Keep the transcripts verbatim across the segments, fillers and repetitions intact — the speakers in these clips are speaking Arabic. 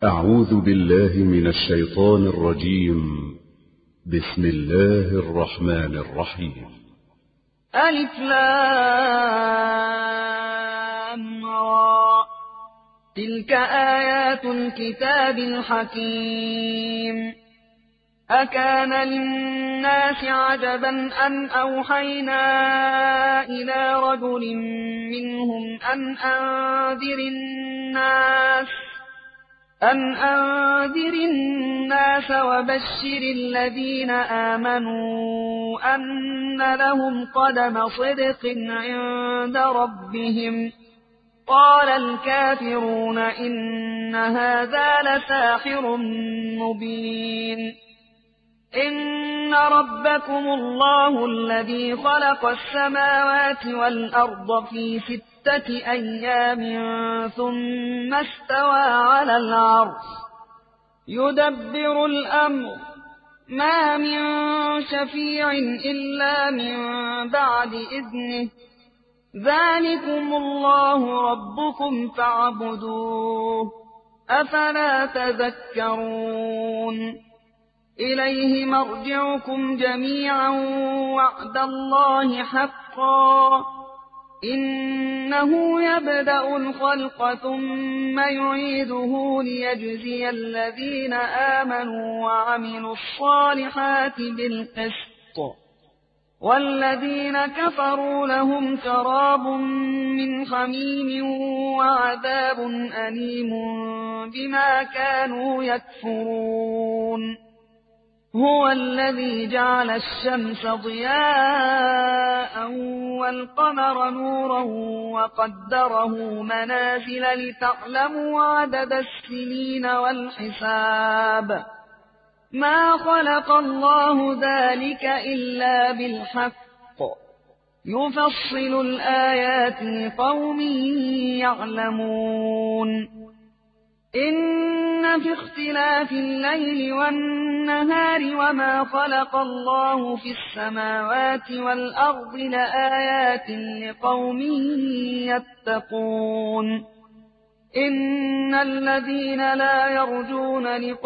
أعوذ بالله من الشيطان الرجيم. بسم الله الرحمن الرحيم. ألف لام را تلك آيات الكتاب الحكيم. أكان للناس عجبا أن أوحينا إلى رجل منهم أن أنذر الناس أن أنذر الناس وبشر الذين آمنوا أن لهم قدم صدق عند ربهم. قال الكافرون إن هذا لساحر مبين. إن ربكم الله الذي خلق السماوات والأرض في ستة أيام ثم استوى على العرش يدبر الأمر ما من شفيع إلا من بعد إذنه ذلكم الله ربكم فاعبدوه أفلا تذكرون. إليه مرجعكم جميعا وعد الله حقا إنه يبدأ الخلق ثم يعيده ليجزي الذين آمنوا وعملوا الصالحات بالقسط والذين كفروا لهم شراب من حميم وعذاب أليم بما كانوا يكفرون. هو الذي جعل الشمس ضياء والقمر نورا وقدره منازل لتعلموا عدد السنين والحساب. ما خلق الله ذلك إلا بالحق يفصل الآيات لقوم يعلمون. إن في اختلاف الليل والنهار وما خلق الله في السماوات والأرض لآيات لقوم يتقون. إن الذين لا يرجون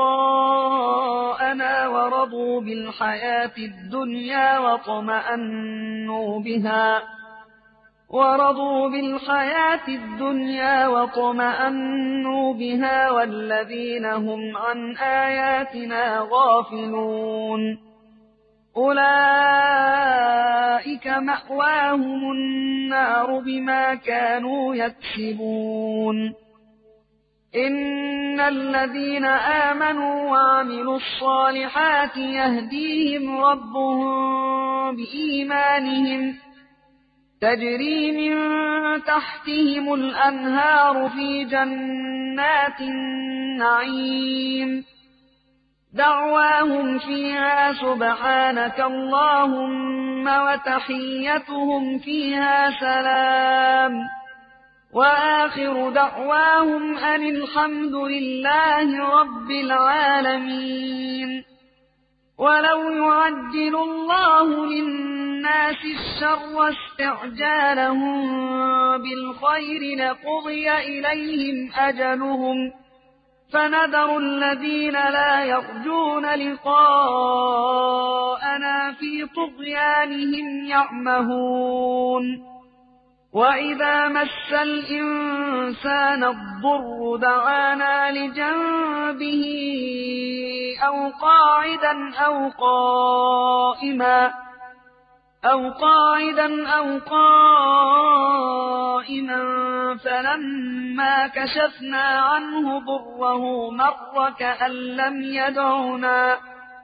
لقاءنا ورضوا بالحياة الدنيا وطمأنوا بها ورضوا بالحياة الدنيا وطمأنوا بها والذين هم عن آياتنا غافلون أولئك مأواهم النار بما كانوا يكسبون. إن الذين آمنوا وعملوا الصالحات يهديهم ربهم بإيمانهم تجري من تحتهم الأنهار في جنات النعيم دعواهم فيها سبحانك اللهم وتحيتهم فيها سلام وآخر دعواهم أن الحمد لله رب العالمين. ولو يعجل الله للناس الشر استعجالهم بالخير لقضي إليهم أجلهم فنذر الذين لا يرجون لقاءنا في طغيانهم يعمهون. وإذا مس الإنسان الضر دعانا لجنبه أو قاعدا أو قائما أو قاعدا أو قائما فلما كشفنا عنه ضره مر كأن لم يدعنا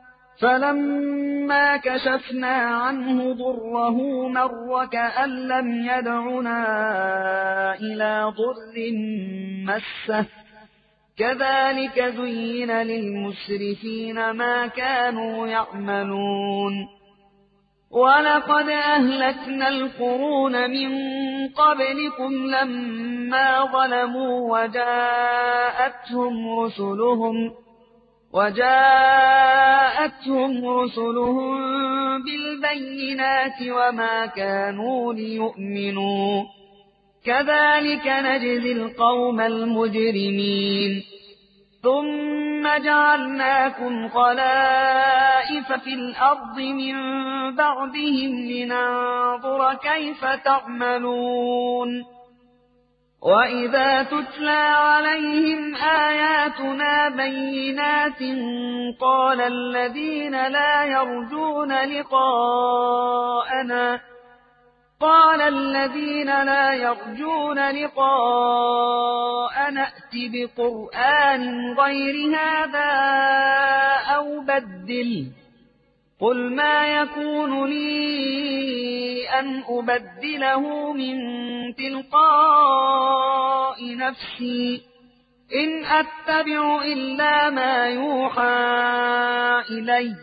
فلما كشفنا عنه ضره مر كأن لم يدعنا إلى ضر مسه كذلك زين للمسرفين ما كانوا يعملون. ولقد أهلكنا القرون من قبلكم لما ظلموا وجاءتهم رسلهم وجاءتهم رسلهم بالبينات وما كانوا ثم جعلناكم خلائف في الأرض من بعدهم لننظر كيف تعملون وإذا تتلى عليهم آياتنا بينات قال الذين لا يرجون لقاءنا قال الذين لا يرجون لقاءنا ائت بقرآن غير هذا أو بدله قل ما يكون لي أن أبدله من تلقاء نفسي إن أتبع إلا ما يوحى إلي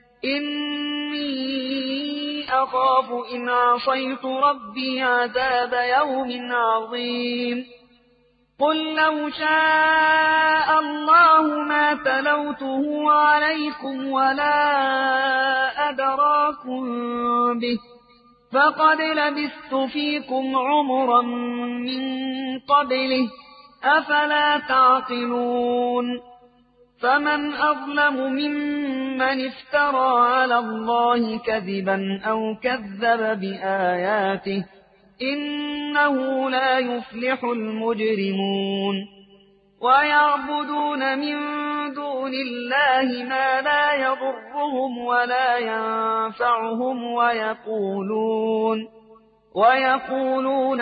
إني أخاف إن عصيت ربي عذاب يوم عظيم قل لو شاء الله ما تلوته عليكم ولا أدراكم به فقد لبثت فيكم عمرا من قبله أفلا تعقلون فمن أظلم ممن افترى على الله كذبا أو كذب بآياته إنه لا يفلح المجرمون ويعبدون من دون الله ما لا يضرهم ولا ينفعهم ويقولون ويقولون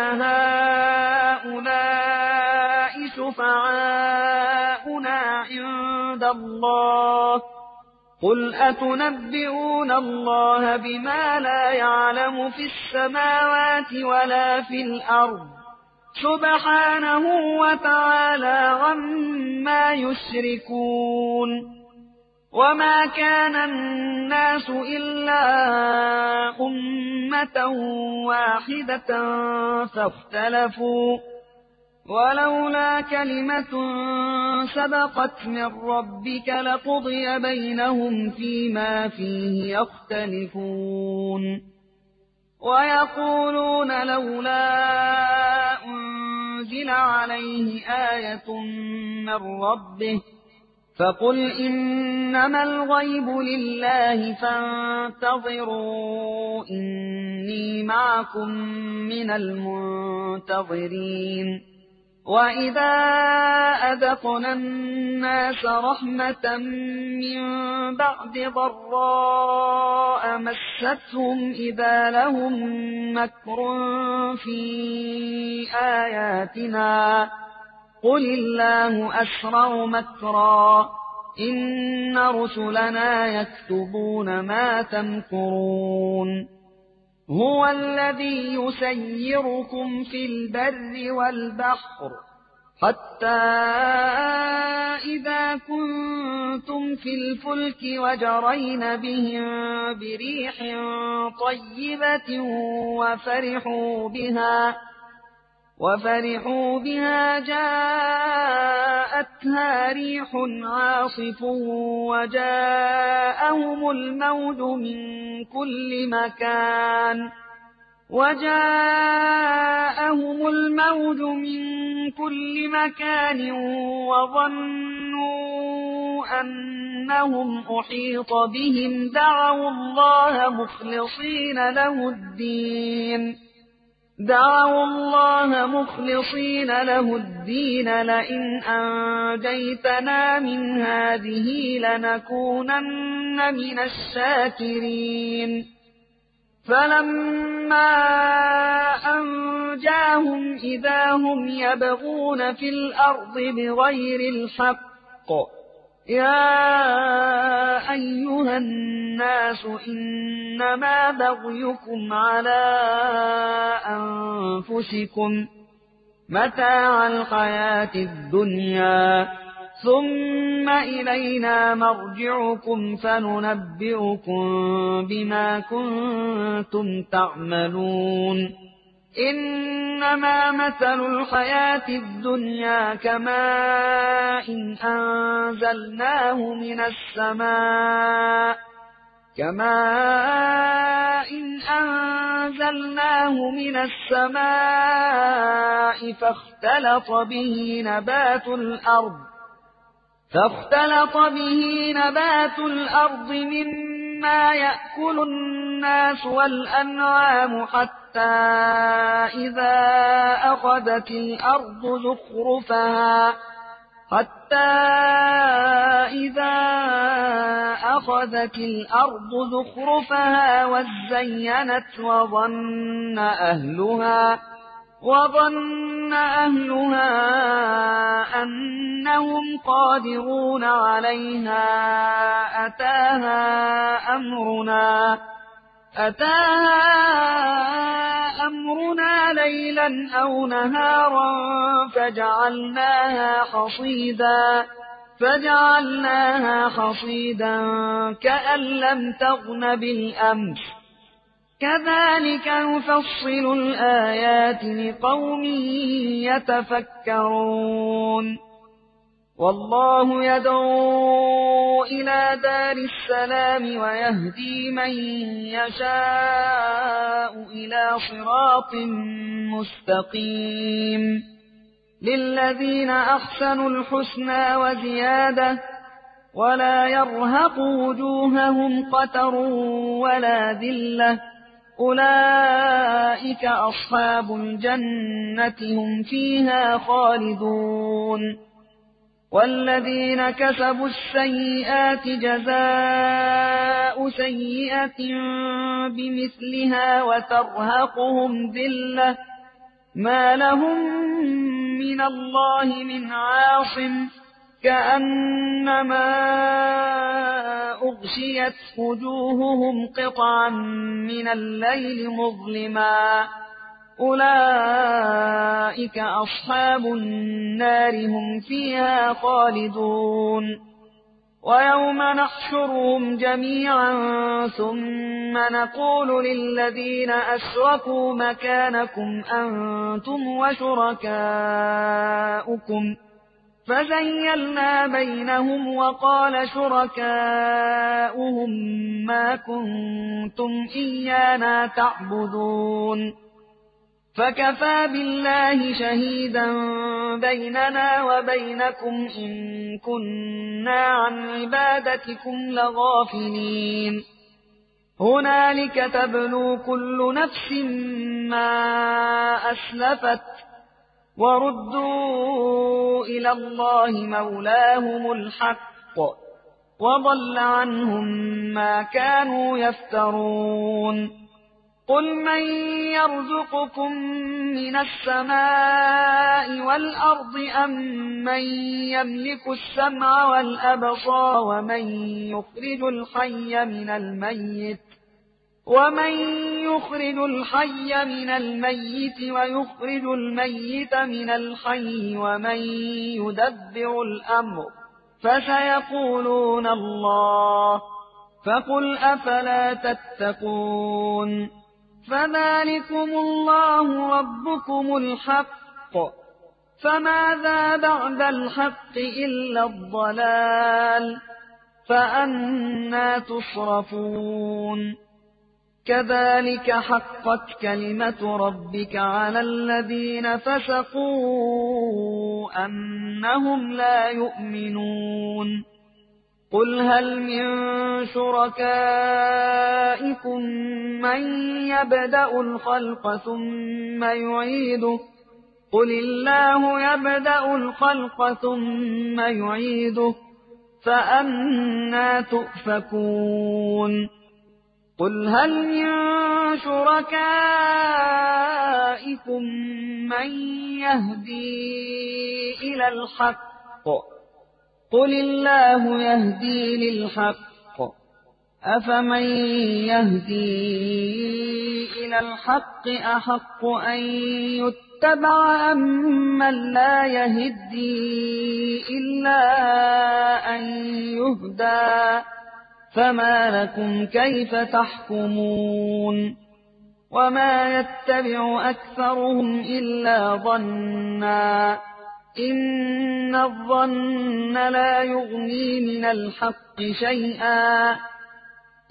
هؤلاء شفعاؤنا عند الله قل أتنبئون الله بما لا يعلم في السماوات ولا في الأرض سبحانه وتعالى عما يشركون وما كان الناس إلا أمة واحدة فاختلفوا ولولا كلمة سبقت من ربك لقضي بينهم فيما فيه يختلفون ويقولون لولا أنزل عليه آية من ربه فقل إنما الغيب لله فانتظروا إني معكم من المنتظرين وإذا أذقنا الناس رحمة من بعد ضراء مستهم إذا لهم مكر في آياتنا قل الله أسرع مكرا إن رسلنا يكتبون ما تمكرون هو الذي يسيركم في البر والبحر حتى إذا كنتم في الفلك وجرين بهم بريح طيبة وفرحوا بها وفرحوا بها جاءتها ريح عاصف وجاءهم الموج من كل مكان وجاءهم الموج من كل مكان وظنوا أنهم أحيط بهم دعوا الله مخلصين له الدين دعوا الله مخلصين له الدين لئن أنجيتنا من هذه لنكونن من الشاكرين فلما أنجاهم إذا هم يبغون في الأرض بغير الحق يا أيها الناس إنما بغيكم على أنفسكم متاع الحياة الدنيا ثم إلينا مرجعكم فننبئكم بما كنتم تعملون إنما مثل الحياة الدنيا كماء أنزلناه من السماء كماء أنزلناه من السماء فاختلط به نبات الأرض فاختلط به نبات الأرض مما يأكل الناس والأنعام حتى إذا أخذت الأرض زخرفها حتى إذا أخذت الأرض زخرفها وزينت وظن أهلها وظن أهلها أنهم قادرون عليها أتاها أمرنا أتاها أمرنا ليلا أو نهارا فجعلناها حصيدا فجعلناها حصيدا كأن لم تغن بالأمس كذلك نفصل الآيات لقوم يتفكرون والله يدعو إلى دار السلام ويهدي من يشاء إلى صراط مستقيم للذين أحسنوا الحسنى وزيادة ولا يرهق وجوههم قتر ولا ذلة أولئك أصحاب الجنة هم فيها خالدون والذين كسبوا السيئات جزاء سيئة بمثلها وترهقهم ذلة ما لهم من الله من عاصم كأنما أغشيت وجوههم قطعا من الليل مظلما أولئك أصحاب النار هم فيها خالدون ويوم نحشرهم جميعا ثم نقول للذين أشركوا مكانكم أنتم وشركاؤكم فزيلنا بينهم وقال شركاؤهم ما كنتم إيانا تعبدون فكفى بالله شهيدا بيننا وبينكم إن كنا عن عبادتكم لغافلين هنالك تبلو كل نفس ما أسلفت وردوا إلى الله مولاهم الحق وضل عنهم ما كانوا يفترون قل من يرزقكم من السماء والأرض أم من يملك السمع والأبصار ومن يخرج الحي من الميت ومن يخرج الحي من الميت ويخرج الميت من الحي ومن يدبر الأمر فسيقولون الله فقل أفلا تتقون فذلكم الله ربكم الحق فماذا بعد الحق إلا الضلال فأنى تصرفون كذلك حقت كلمة ربك على الذين فسقوا أنهم لا يؤمنون قل هل من شركائكم من يبدأ الخلق ثم يعيده قل الله يبدأ الخلق ثم يعيده فأنى تؤفكون قل هل من شركائكم من يهدي إلى الحق قل الله يهدي للحق أفمن يهدي إلى الحق أحق أن يتبع أم من لا يهدي إلا أن يهدى فما لكم كيف تحكمون وما يتبع أكثرهم إلا ظنا إن الظن لا يغني من الحق شيئا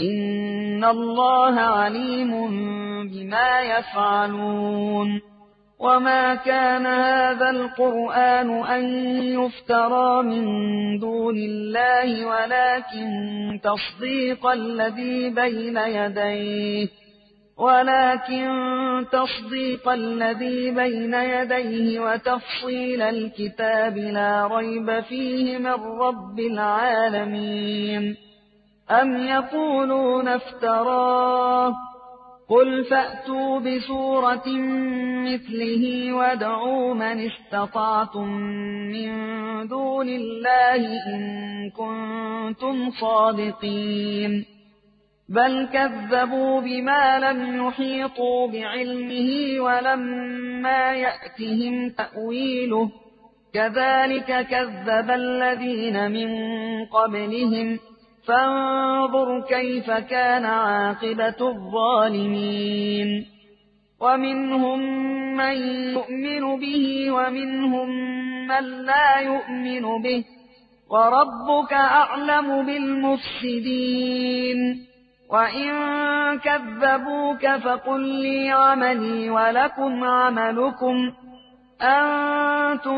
إن الله عليم بما يفعلون وما كان هذا القرآن أن يفترى من دون الله ولكن تصديق الذي بين يديه ولكن تصديق الذي بين يديه وتفصيل الكتاب لا ريب فيه من رب العالمين. أم يقولون افتراه قل فأتوا بسورة مثله وادعوا من استطعتم من دون الله إن كنتم صادقين. بل كذبوا بما لم يحيطوا بعلمه ولما يأتهم تأويله كذلك كذب الذين من قبلهم فانظر كيف كان عاقبة الظالمين. ومنهم من يؤمن به ومنهم من لا يؤمن به وربك أعلم بالمفسدين. وإن كذبوك فقل لي عملي ولكم عملكم أنتم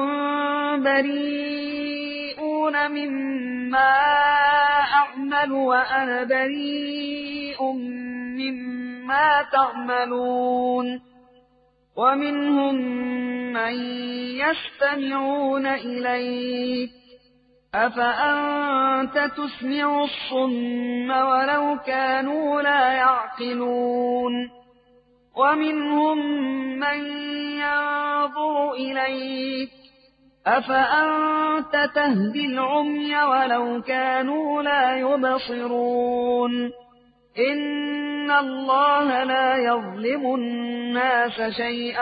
بريئون مما أعمل وأنا بريء مما تعملون. ومنهم من يستمعون إليك أفأنت تسمع الصم ولو كانوا لا يعقلون. ومنهم من ينظر إليك أفأنت تهدي العمي ولو كانوا لا يبصرون. إن الله لا يظلم الناس شيئا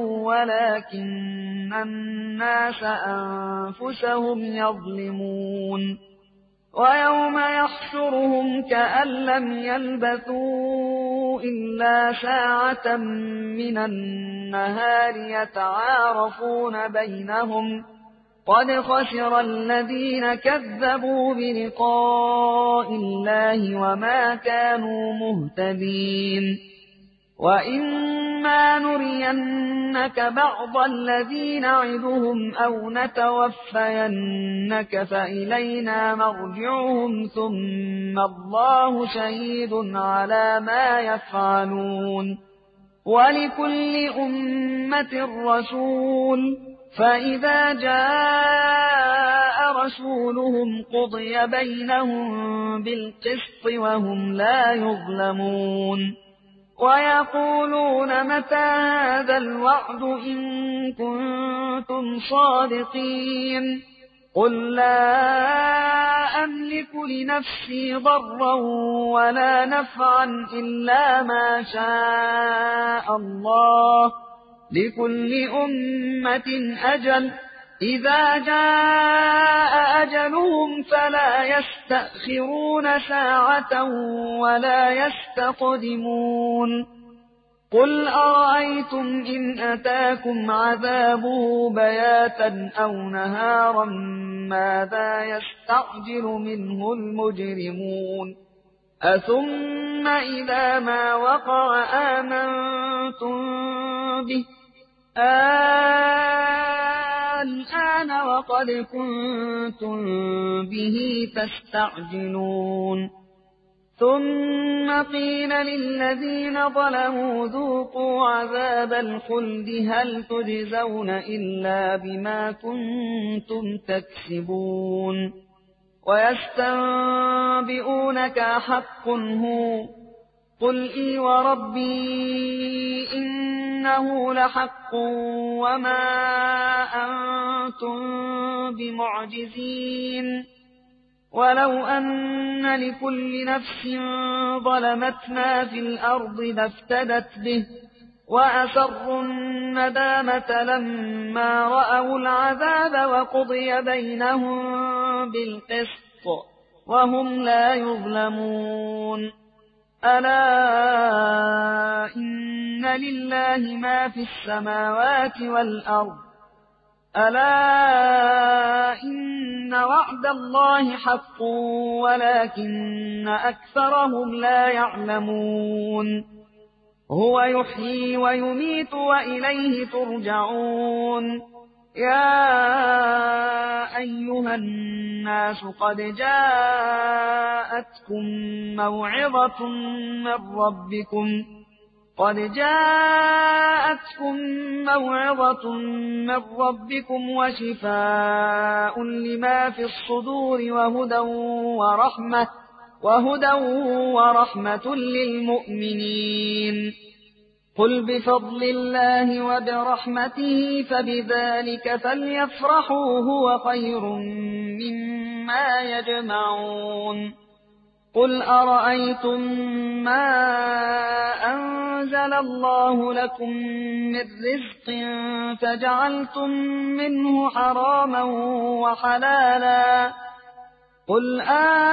ولكن الناس أنفسهم يظلمون. ويوم يحشرهم كأن لم يلبثوا إلا ساعة من النهار يتعارفون بينهم قد خسر الذين كذبوا بلقاء الله وما كانوا مهتدين. وإما نرينك بعض الذي نعدهم أو نتوفينك فإلينا مرجعهم ثم الله شهيد على ما يفعلون. ولكل أمة رسول فإذا جاء رسولهم قضي بينهم بالقسط وهم لا يظلمون. ويقولون متى هذا الوعد إن كنتم صادقين. قل لا أملك لنفسي ضرا ولا نفعا إلا ما شاء الله لكل أمة أجل إذا جاء أجلهم فلا يستأخرون ساعة ولا يستقدمون. قل أرأيتم إن أتاكم عذابه بياتا أو نهارا ماذا يستعجل منه المجرمون. أثم إذا ما وقع آمنتم به الآن وقد كنتم به تستعجلون. ثم قيل للذين ظلموا ذوقوا عذاب الخلد هل تجزون إلا بما كنتم تكسبون. ويستنبئونك حق هو قل إي وربي إنه لحق وما أنتم بمعجزين. ولو أن لكل نفس ظلمت ما في الأرض لافتدت به وأسروا الندامة لما رأوا العذاب وقضي بينهم بالقسط وهم لا يظلمون. ألا إن لله ما في السماوات والأرض ألا إن وعد الله حق ولكن أكثرهم لا يعلمون. هو يحيي ويميت وإليه ترجعون يا أيها الناس قد جاءتكم موعظة من ربكم قد جاءتكم موعظة من ربكم وشفاء لما في الصدور وهدى ورحمة وهدى ورحمة للمؤمنين قل بفضل الله وبرحمته فبذلك فليفرحوا هو خير مما يجمعون قل أرأيتم ما أنزل الله لكم من رزق فجعلتم منه حراما وحلالا قل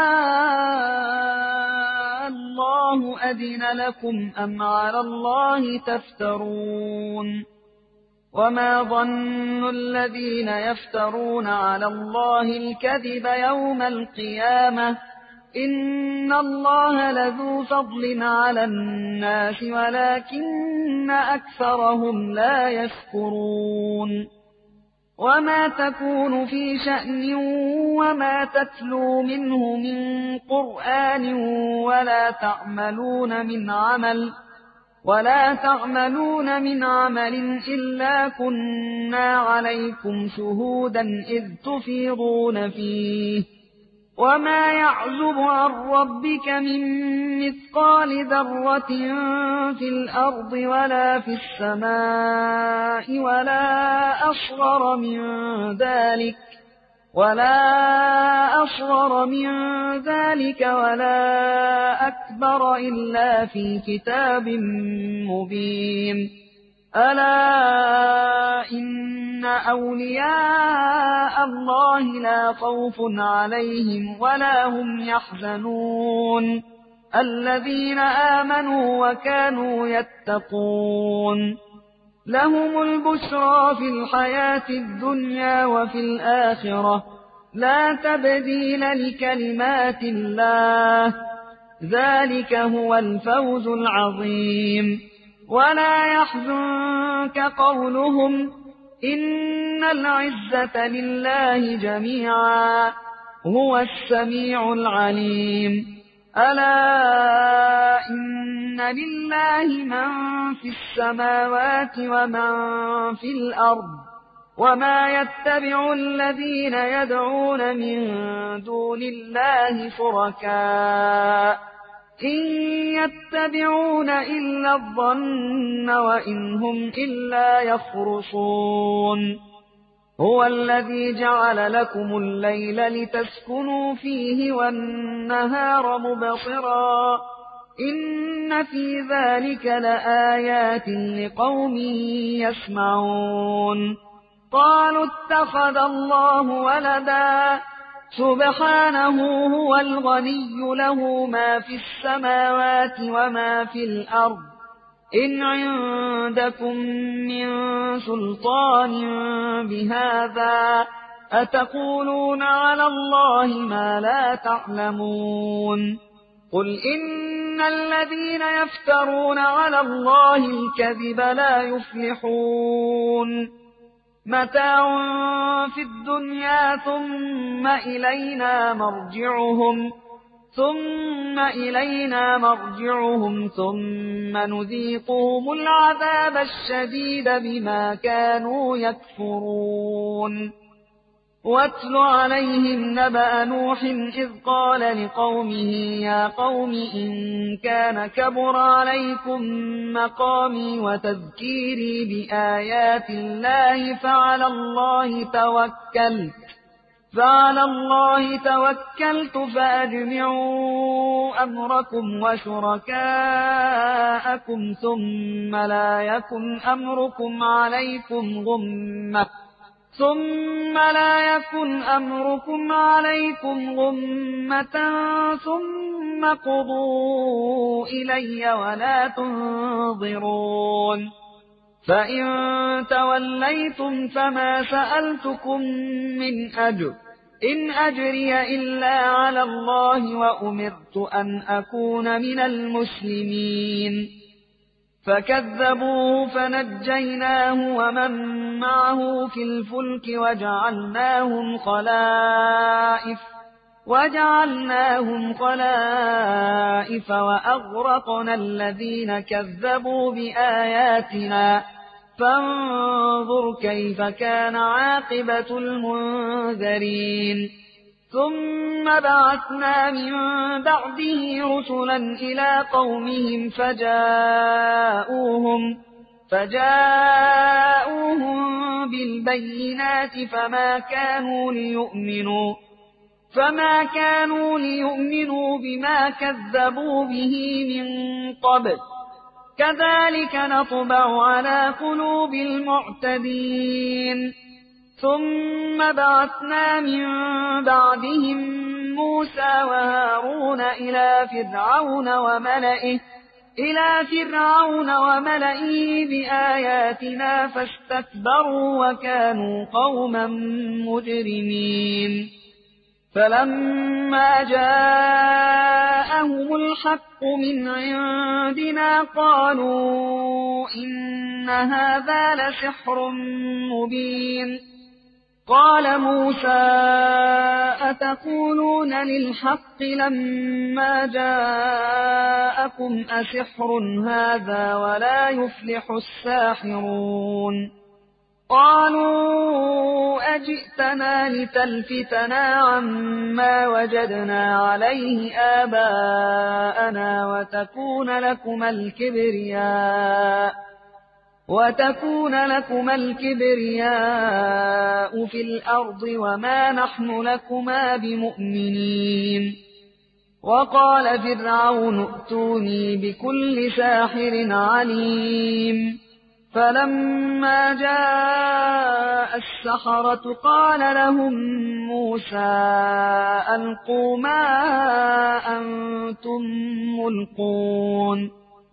آه الله أذن لكم أم على الله تفترون وما ظن الذين يفترون على الله الكذب يوم القيامة إن الله لذو فضل على الناس ولكن أكثرهم لا يشكرون وما تكون في شأن وما تتلو منه من قرآن ولا تعملون من عمل ولا تعملون من عمل إلا كنا عليكم شهودا إذ تفيضون فيه وما يعزب عن ربك من مثقال ذرة في الأرض ولا في السماء ولا أصغر من ذلك ولا أصغر من ذلك ولا أكبر إلا في كتاب مبين ألا إن أولياء الله لا خوف عليهم ولا هم يحزنون الذين آمنوا وكانوا يتقون لهم البشرى في الحياة الدنيا وفي الآخرة لا تبديل لكلمات الله ذلك هو الفوز العظيم ولا يحزنك قولهم إن العزة لله جميعا هو السميع العليم ألا إن لله من في السماوات ومن في الأرض وما يتبع الذين يدعون من دون الله شركاء إن يتبعون إلا الظن وإن هم إلا يخرصون هو الذي جعل لكم الليل لتسكنوا فيه والنهار مبصرا إن في ذلك لآيات لقوم يسمعون قالوا اتخذ الله ولدا سبحانه هو الغني له ما في السماوات وما في الأرض إن عندكم من سلطان بهذا أتقولون على الله ما لا تعلمون قل إن الذين يفترون على الله الكذب لا يفلحون متاع في الدنيا ثم إلينا مرجعهم ثم إلينا مرجعهم ثم نذيقهم العذاب الشديد بما كانوا يكفرون واتل عليهم نبأ نوح إذ قال لقومه يا قوم إن كان كبر عليكم مقامي وتذكيري بآيات الله فعلى الله توكلت فعلى الله توكلت فأجمعوا أمركم وشركاءكم ثم لا يكن أمركم عليكم غمة ثم لا يكن أمركم عليكم غمة ثم قضوا إلي ولا تنظرون فإن توليتم فما سألتكم من أجر إن أجري إلا على الله وأمرت أن أكون من المسلمين فكذبوه فنجيناه ومن معه في الفلك وجعلناهم خلائف وجعلناهم خلائف وأغرقنا الذين كذبوا بآياتنا فانظر كيف كان عاقبة المنذرين ثم بعثنا من بعده رسلا إلى قومهم فجاءوهم فجاءوهم بالبينات فما كانوا ليؤمنوا فما كانوا ليؤمنوا بما كذبوا به من قبل كذلك نطبع على قلوب المعتدين ثم بعثنا من بعدهم موسى وهارون إلى فرعون وملئه إلى فرعون وملئه بآياتنا فاستكبروا وكانوا قوما مجرمين فلما جاءهم الحق من عندنا قالوا إن هذا لسحر مبين قال موسى أتقولون للحق لما جاءكم أسحر هذا ولا يفلح الساحرون قالوا أجئتنا لتلفتنا عما وجدنا عليه آباءنا وتكون لكما الكبرياء وتكون لكما الكبرياء في الأرض وما نحن لكما بمؤمنين وقال فرعون ائتوني بكل ساحر عليم فلما جاء السحرة قال لهم موسى ألقوا ما أنتم ملقون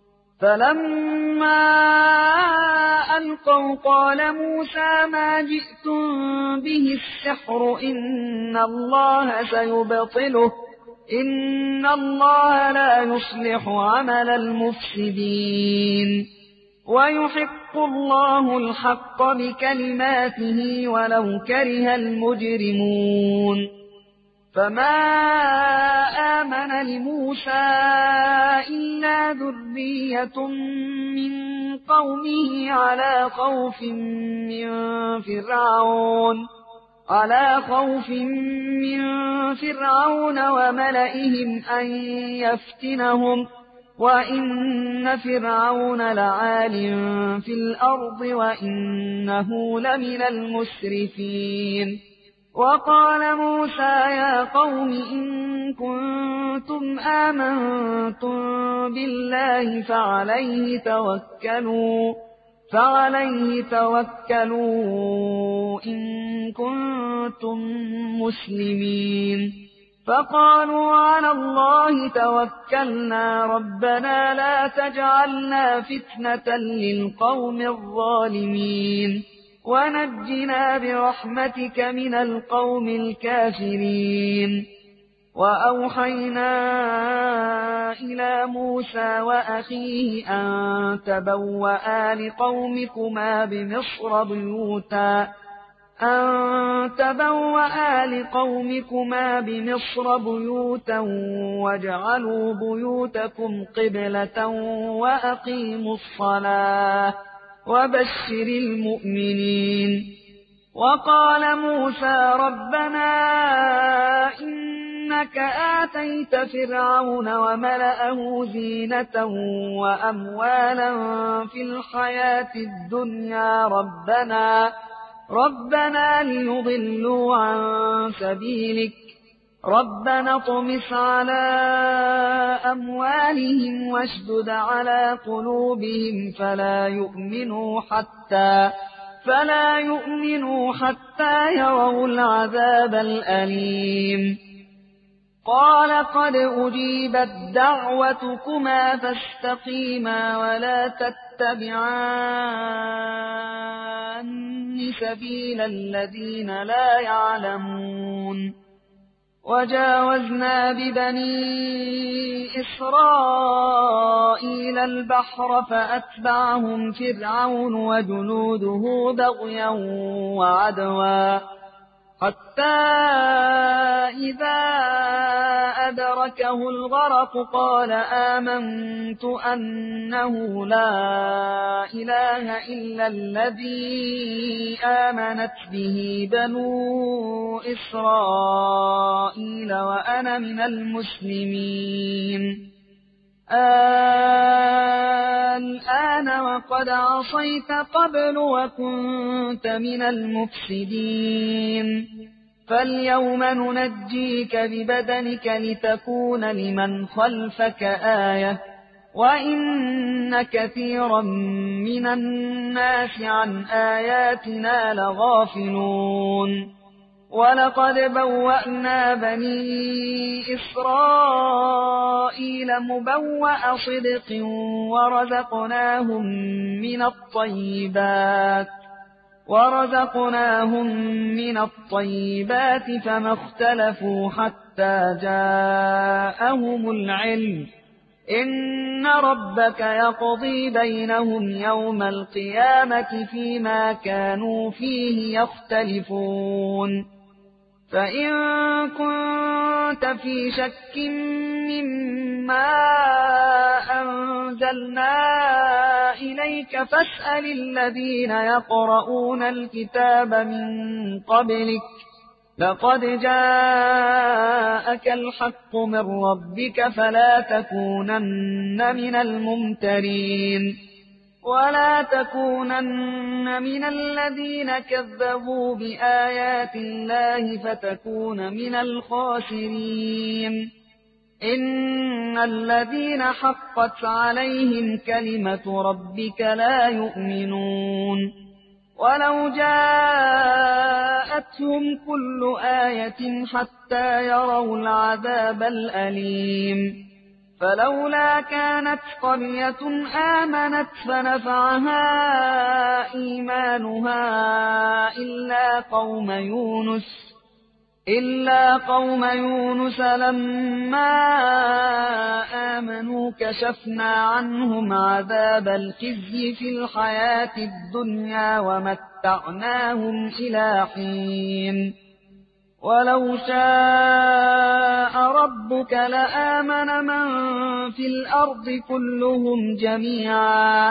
فلما ألقوا قال موسى ما جئتم به السحر إن الله سيبطله إن الله لا يصلح عمل المفسدين ويحق الله الحق بكلماته ولو كره المجرمون فما آمن لموسى إلا ذرية من قومه على خوف من فرعون على خوف من فرعون وملئهم أن يفتنهم وإن فرعون لعال في الأرض وإنه لمن المسرفين وقال موسى يا قوم إن كنتم آمنتم بالله فعليه توكلوا فعليه توكلوا إن كنتم مسلمين فقالوا على الله توكلنا ربنا لا تجعلنا فتنة للقوم الظالمين ونجنا برحمتك من القوم الكافرين وأوحينا إلى موسى وأخيه أن تبوأ لقومكما بمصر بيوتا أن تبوأ لقومكما بمصر بيوتا واجعلوا بيوتكم قبلة وأقيموا الصلاة وبشر المؤمنين وقال موسى ربنا إنك آتيت فرعون وملأه زينة وأموالا في الحياة الدنيا ربنا ربنا ليضلوا عن سبيلك ربنا اطمس على أموالهم واشدد على قلوبهم فلا يؤمنوا حتى فلا يؤمنوا حتى يروا العذاب الأليم قال قد أجيبت دعوتكما فاستقيما ولا تتبعان سبيل الذين لا يعلمون وجاوزنا ببني إسرائيل البحر فأتبعهم فرعون وجنوده بغيا وعدوا حتى إذا أدركه الغرق قال آمنت أنه لا إله إلا الذي آمنت به بنو إسرائيل وأنا من المسلمين. الآن وقد عصيت قبل وكنت من المفسدين فاليوم ننجيك ببدنك لتكون لمن خلفك آية وإن كثيرا من الناس عن آياتنا لغافلون. ولقد بوأنا بني إسرائيل مبوأ صدق ورزقناهم من الطيبات ورزقناهم من الطيبات فما اختلفوا حتى جاءهم العلم إن ربك يقضي بينهم يوم القيامة فيما كانوا فيه يختلفون. فإن كنت في شك مما أنزلنا إليك فاسأل الذين يقرؤون الكتاب من قبلك لقد جاءك الحق من ربك فلا تكونن من الممترين ولا تكونن من الذين كذبوا بآيات الله فتكون من الخاسرين. إن الذين حقت عليهم كلمة ربك لا يؤمنون ولو جاءتهم كل آية حتى يروا العذاب الأليم. فلولا كانت قرية آمنت فنفعها إيمانها إلا قوم يونس إلا قوم يونس لما آمنوا كشفنا عنهم عذاب الخزي في الحياة الدنيا ومتعناهم إلى حين. ولو شاء ربك لآمن من في الأرض كلهم جميعا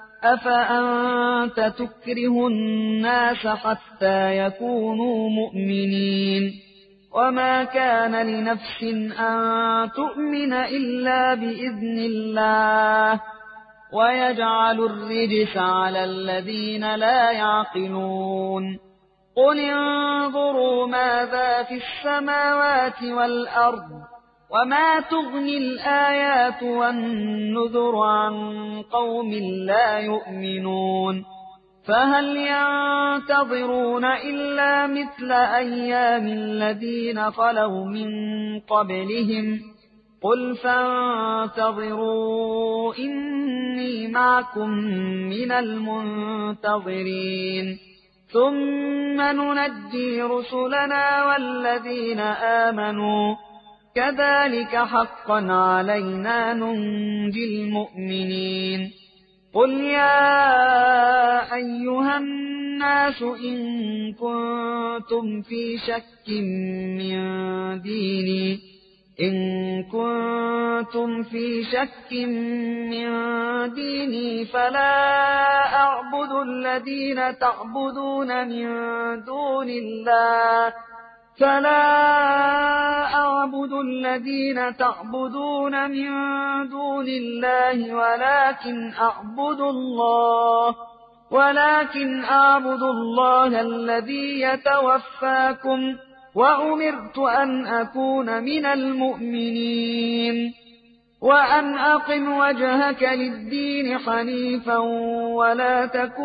أفأنت تكره الناس حتى يكونوا مؤمنين. وما كان لنفس أن تؤمن إلا بإذن الله ويجعل الرجس على الذين لا يعقلون. قل انظروا ماذا في السماوات والأرض وما تغني الآيات والنذر عن قوم لا يؤمنون. فهل ينتظرون إلا مثل أيام الذين خلوا من قبلهم قل فانتظروا إني معكم من المنتظرين. ثم ننجي رسلنا والذين آمنوا كذلك حقا علينا ننجي المؤمنين. قل يا أيها الناس إن كنتم في شك من ديني إن كنتم في شك من ديني فلا أعبد الذين تعبدون من دون الله فلا أعبد الذين تعبدون من دون الله ولكن أعبد الله ولكن أعبد الله الذي يتوفاكم وأمرت أن أكون من المؤمنين. وأن أقم وجهك للدين حنيفا ولا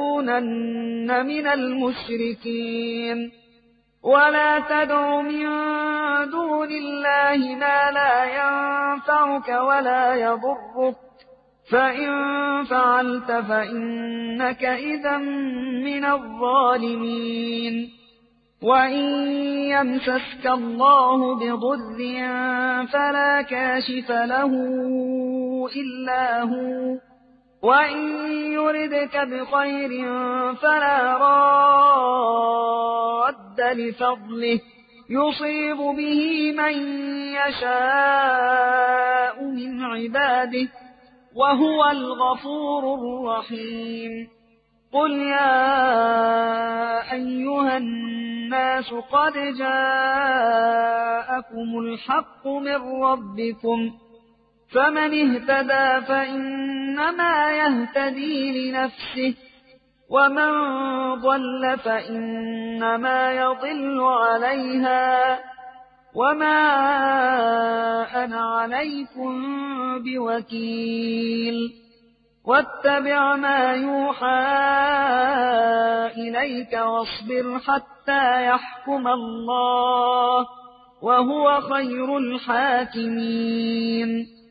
تكونن من المشركين. ولا تدع من دون الله ما لا ينفعك ولا يضرك فإن فعلت فإنك إذا من الظالمين. وإن يمسسك الله بضر فلا كاشف له إلا هو، وإن يردك بخير فلا راد لفضله يصيب به من يشاء من عباده وهو الغفور الرحيم. قل يا أيها الناس قد جاءكم الحق من ربكم، فمن اهتدى فإنما يهتدي لنفسه، ومن ضل فإنما يضل عليها، وما أنا عليكم بوكيل. واتبع ما يوحى إليك واصبر حتى يحكم الله، وهو خير الحاكمين.